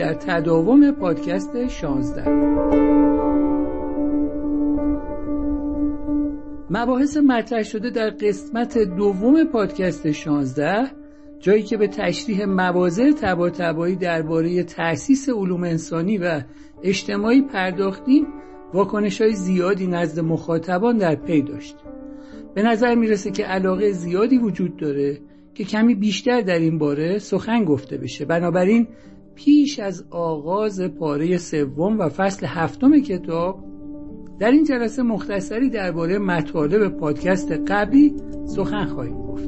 در تداوم پادکست 16. مباحث مطرح شده در قسمت دوم پادکست 16، جایی که به تشریح مبادئ طباطبایی درباره تأسیس علوم انسانی و اجتماعی پرداختیم، واکنش‌های زیادی نزد مخاطبان در پی داشت. به نظر میرسه که علاقه زیادی وجود داره که کمی بیشتر در این باره سخن گفته بشه. بنابراین پیش از آغاز پاره سوم و فصل 7 کتاب، در این جلسه مختصری درباره مطالب پادکست قبلی سخن خواهیم گفت.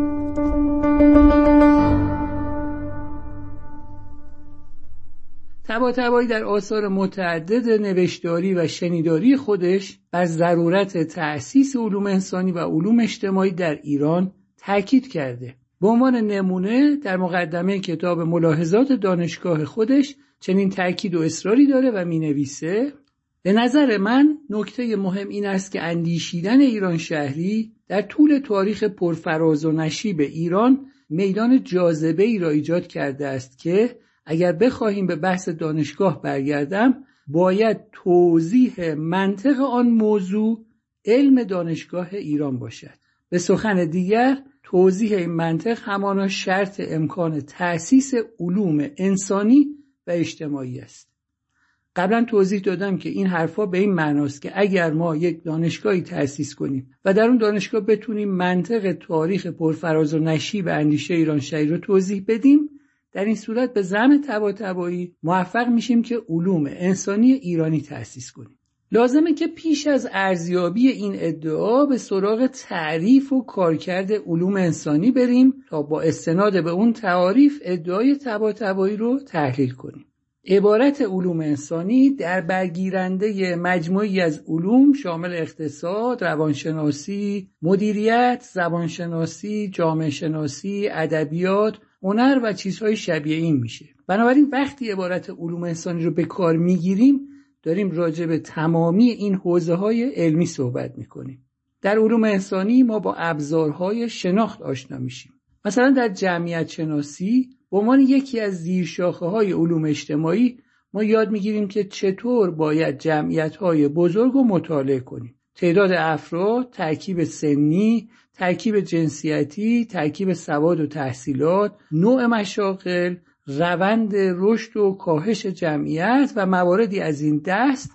طباطبایی در آثار متعدد نوشتاری و شنیداری خودش بر ضرورت تأسیس علوم انسانی و علوم اجتماعی در ایران تاکید کرده. به عنوان نمونه در مقدمه کتاب ملاحظات دانشگاه خودش چنین تاکید و اصراری داره و می‌نویسه: به نظر من نکته مهم این است که اندیشیدن ایران شهری در طول تاریخ پرفراز و نشیب ایران میدان جاذبه‌ای را ایجاد کرده است که اگر بخواهیم به بحث دانشگاه برگردم، باید توضیح منطق آن موضوع علم دانشگاه ایران باشد. به سخن دیگر، توضیح این منطق همانا شرط امکان تأسیس علوم انسانی و اجتماعی است. قبلا توضیح دادم که این حرفا به این معناست که اگر ما یک دانشگاهی تأسیس کنیم و در اون دانشگاه بتونیم منطق تاریخ پرفراز و نشیب اندیشه ایران شهری رو توضیح بدیم، در این صورت به زعم طباطبایی موفق میشیم که علوم انسانی ایرانی تأسیس کنیم. لازمه که پیش از ارزیابی این ادعا به سراغ تعریف و کارکرد علوم انسانی بریم تا با استناد به اون تعاریف ادعای طباطبایی رو تحلیل کنیم. عبارت علوم انسانی در برگیرنده مجموعی از علوم شامل اقتصاد، روانشناسی، مدیریت، زبانشناسی، جامعه شناسی، ادبیات، هنر و چیزهای شبیه این میشه. بنابراین وقتی عبارت علوم انسانی رو به کار میگیریم، داریم راجع به تمامی این حوزه‌های علمی صحبت میکنیم. در علوم انسانی ما با ابزارهای شناخت آشنا میشیم. مثلا در جمعیت شناسی به عنوان یکی از زیرشاخه‌های علوم اجتماعی ما یاد میگیریم که چطور باید جمعیت‌های بزرگ رو مطالعه کنیم. تعداد افراد، ترکیب سنی، ترکیب جنسیتی، ترکیب سواد و تحصیلات، نوع مشاغل، روند رشد و کاهش جمعیت و مواردی از این دست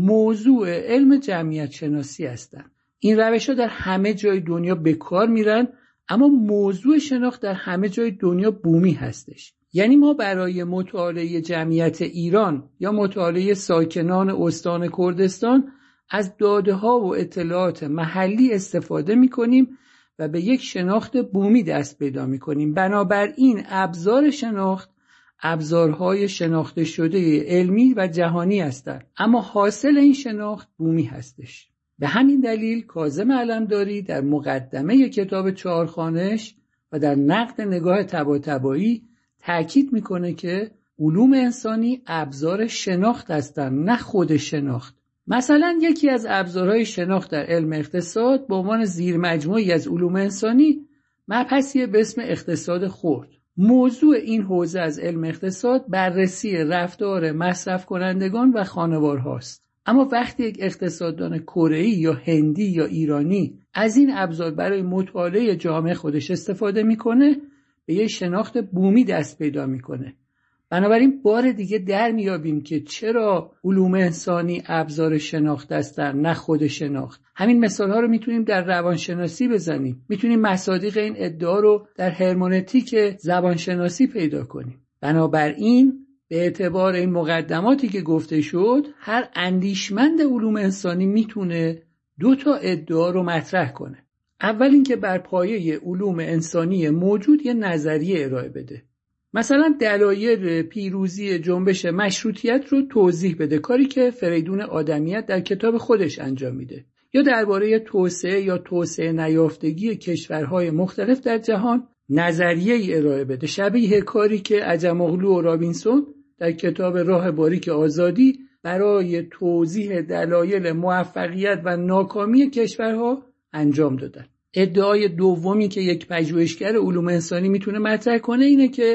موضوع علم جمعیت شناسی هستند. این روش‌ها در همه جای دنیا به کار میرن، اما موضوع شناخت در همه جای دنیا بومی هستش. یعنی ما برای مطالعه جمعیت ایران یا مطالعه ساکنان استان کردستان از داده‌ها و اطلاعات محلی استفاده می‌کنیم و به یک شناخت بومی دست پیدا می‌کنیم. بنابراین ابزار شناخت ابزارهای شناخته شده علمی و جهانی هستند، اما حاصل این شناخت بومی هستش. به همین دلیل کاظم علمداری در مقدمه کتاب چهارخوانش و در نقد نگاه طباطبایی تأکید میکنه که علوم انسانی ابزار شناخت هستند، نه خود شناخت. مثلا یکی از ابزارهای شناخت در علم اقتصاد به عنوان زیرمجموعی از علوم انسانی مبحثی به اسم اقتصاد خرد. موضوع این حوزه از علم اقتصاد بررسی رفتار مصرف کنندگان و خانوارهاست. اما وقتی یک اقتصاددان کره‌ای یا هندی یا ایرانی از این ابزار برای مطالعه جامعه خودش استفاده میکنه، به یک شناخت بومی دست پیدا میکنه. بنابراین بار دیگه در میابیم که چرا علوم انسانی ابزار شناخت هستن نه خود شناخت. همین مثال ها رو میتونیم در روانشناسی بزنیم. میتونیم مصادیق این ادعا رو در هرمنوتیک زبانشناسی پیدا کنیم. بنابراین به اعتبار این مقدماتی که گفته شد، هر اندیشمند علوم انسانی میتونه 2 ادعا رو مطرح کنه. اول اینکه بر پایه علوم انسانی موجود یه نظریه ارائه بده. مثلا دلایل پیروزی جنبش مشروطیت رو توضیح بده، کاری که فریدون آدمیت در کتاب خودش انجام میده. یا درباره توسعه یا توسعه نیافتگی کشورهای مختلف در جهان نظریه‌ای ارائه بده، شبیه کاری که عجم‌اغلو و رابینسون در کتاب راه باریک آزادی برای توضیح دلایل موفقیت و ناکامی کشورها انجام دادن. ادعای دومی که یک پژوهشگر علوم انسانی میتونه مطرح کنه اینه که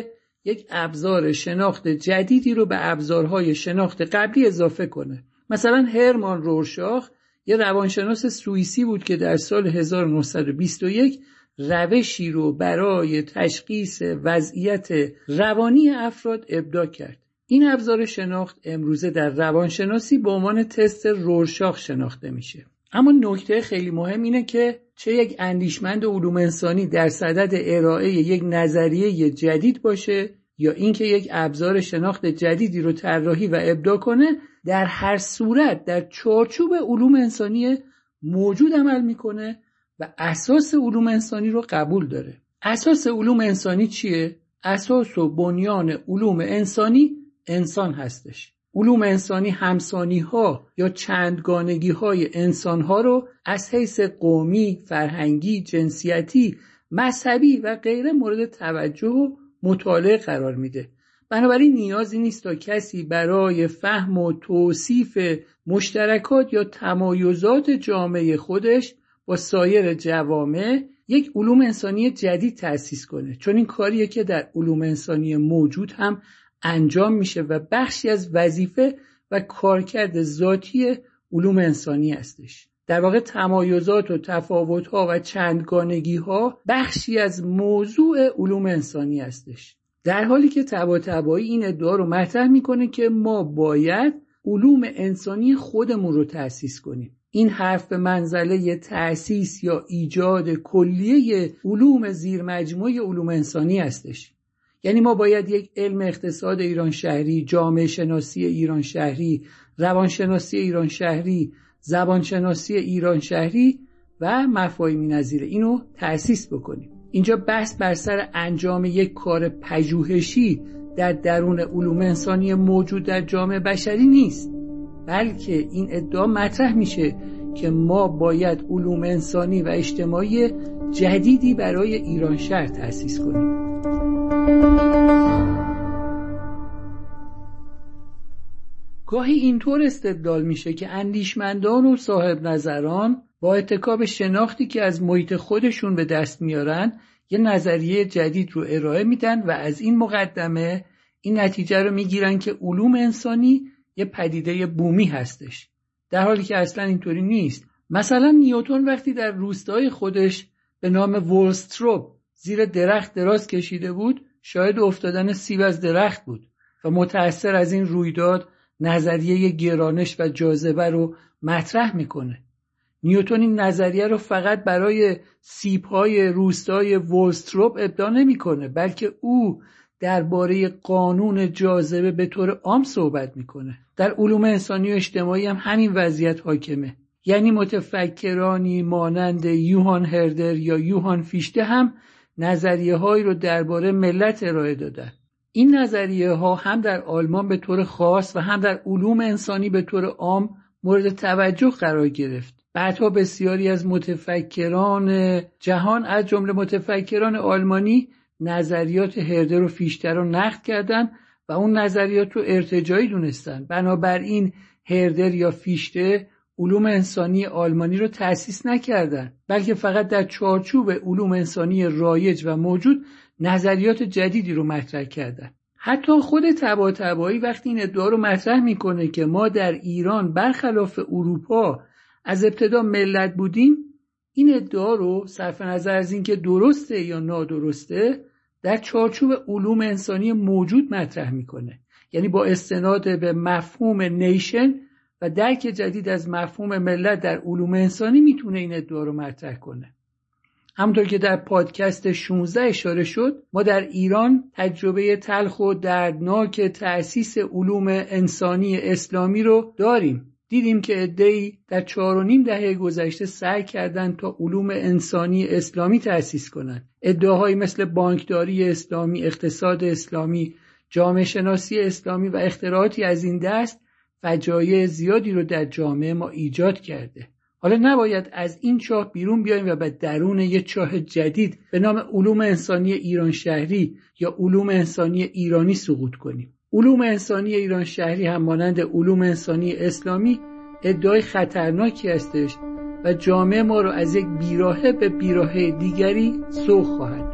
یک ابزار شناخت جدیدی رو به ابزارهای شناخت قبلی اضافه کنه. مثلا هرمان رورشاخ یه روانشناس سوئیسی بود که در سال 1921 روشی رو برای تشخیص وضعیت روانی افراد ابداع کرد. این ابزار شناخت امروزه در روانشناسی به عنوان تست رورشاخ شناخته میشه. اما نکته خیلی مهم اینه که چه یک اندیشمند علوم انسانی در صدد ارائه یک نظریه جدید باشه یا اینکه یک ابزار شناخت جدیدی رو طراحی و ابداع کنه، در هر صورت در چارچوب علوم انسانی موجود عمل میکنه و اساس علوم انسانی رو قبول داره. اساس علوم انسانی چیه؟ اساس و بنیان علوم انسانی انسان هستش. علوم انسانی همسانی ها یا چندگانگی های انسان ها رو از حیث قومی، فرهنگی، جنسیتی، مذهبی و غیره مورد توجه و مطالعه قرار میده. بنابراین نیازی نیست تا کسی برای فهم و توصیف مشترکات یا تمایزات جامعه خودش با سایر جوامع یک علوم انسانی جدید تأسیس کنه، چون این کاریه که در علوم انسانی موجود هم انجام میشه و بخشی از وظیفه و کارکرد ذاتی علوم انسانی هستش. در واقع تمایزات و تفاوت‌ها و چندگانگی‌ها بخشی از موضوع علوم انسانی هستش، در حالی که طباطبایی این ادعا رو مطرح میکنه که ما باید علوم انسانی خودمون رو تأسیس کنیم. این حرف به منزله تأسیس یا ایجاد کلیه علوم زیر مجموعه علوم انسانی هستش. یعنی ما باید یک علم اقتصاد ایران شهری، جامعه شناسی ایران شهری، روانشناسی ایران شهری، زبانشناسی ایران شهری و مفاهیمی نظیره اینو تأسیس بکنیم. اینجا بحث بر سر انجام یک کار پژوهشی در درون علوم انسانی موجود در جامعه بشری نیست، بلکه این ادعا مطرح میشه که ما باید علوم انسانی و اجتماعی جدیدی برای ایران شهر تأسیس کنیم. گاهی اینطور استدلال میشه که اندیشمندان و صاحب نظران با اتکا به شناختی که از محیط خودشون به دست میارن یه نظریه جدید رو ارائه میدن و از این مقدمه این نتیجه رو میگیرن که علوم انسانی یه پدیده بومی هستش، در حالی که اصلا اینطوری نیست. مثلا نیوتن وقتی در روستای خودش به نام وولستروپ زیر درخت دراز کشیده بود، شاهد افتادن سیب از درخت بود و متأثر از این رویداد نظریه گرانش و جاذبه رو مطرح میکنه. نیوتن این نظریه رو فقط برای سیب‌های روستای وولستروپ ابداع نمیکنه، بلکه او درباره قانون جاذبه به طور عام صحبت میکنه. در علوم انسانی و اجتماعی هم همین وضعیت حاکمه. یعنی متفکرانی مانند یوهان هردر یا یوهان فیشته هم نظریه هایی رو درباره ملت ارائه دادن. این نظریه ها هم در آلمان به طور خاص و هم در علوم انسانی به طور عام مورد توجه قرار گرفت. بعدها بسیاری از متفکران جهان از جمله متفکران آلمانی نظریات هردر و فیشته رو نقد کردند و اون نظریات رو ارتجاعی دونستن. بنابراین هردر یا فیشته علوم انسانی آلمانی رو تأسیس نکردن، بلکه فقط در چارچوب علوم انسانی رایج و موجود نظریات جدیدی رو مطرح کردن. حتی خود طباطبایی وقتی این ادعا رو مطرح میکنه که ما در ایران برخلاف اروپا از ابتدا ملت بودیم، این ادعا رو صرف نظر از اینکه درسته یا نادرسته در چارچوب علوم انسانی موجود مطرح میکنه. یعنی با استناد به مفهوم نیشن و درک جدید از مفهوم ملت در علوم انسانی میتونه این ادعا رو مطرح کنه. همونطور که در پادکست 16 اشاره شد، ما در ایران تجربه تلخ و دردناک تأسیس علوم انسانی اسلامی رو داریم. دیدیم که عده‌ای در 4.5 دهه گذشته سعی کردند تا علوم انسانی اسلامی تأسیس کنند. ادعاهایی مثل بانکداری اسلامی، اقتصاد اسلامی، جامعه شناسی اسلامی و اختراعاتی از این دست فجایع زیادی رو در جامعه ما ایجاد کرده. حالا نباید از این چاه بیرون بیاییم و به درون یک چاه جدید به نام علوم انسانی ایران شهری یا علوم انسانی ایرانی سقوط کنیم. علوم انسانی ایران شهری هم مانند علوم انسانی اسلامی ادعای خطرناکی هستش و جامعه ما رو از یک بیراهه به بیراهه دیگری سوق خواهد.